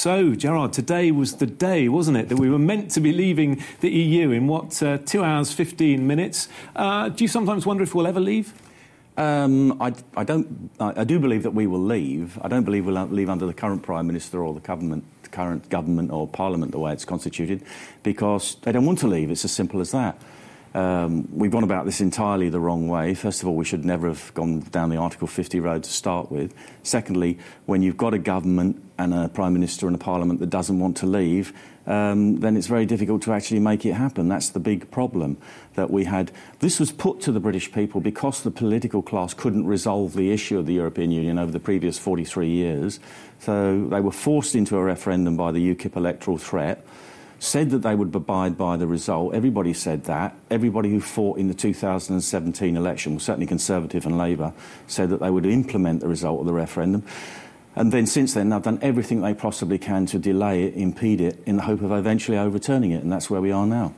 So, Gerard, today was the day, wasn't it, that we were meant to be leaving the EU in, 2 hours, 15 minutes? Do you sometimes wonder if we'll ever leave? I do believe that we will leave. I don't believe we'll leave under the current Prime Minister or the current government or Parliament, the way it's constituted, because they don't want to leave. It's as simple as that. We've gone about this entirely the wrong way. First of all, we should never have gone down the Article 50 road to start with. Secondly, when you've got a government and a Prime Minister and a Parliament that doesn't want to leave, then it's very difficult to actually make it happen. That's the big problem that we had. This was put to the British people because the political class couldn't resolve the issue of the European Union over the previous 43 years. So they were forced into a referendum by the UKIP electoral threat, said that they would abide by the result. Everybody said that. Everybody who fought in the 2017 election, certainly Conservative and Labour, said that they would implement the result of the referendum. And then since then, they've done everything they possibly can to delay it, impede it, in the hope of eventually overturning it, and that's where we are now.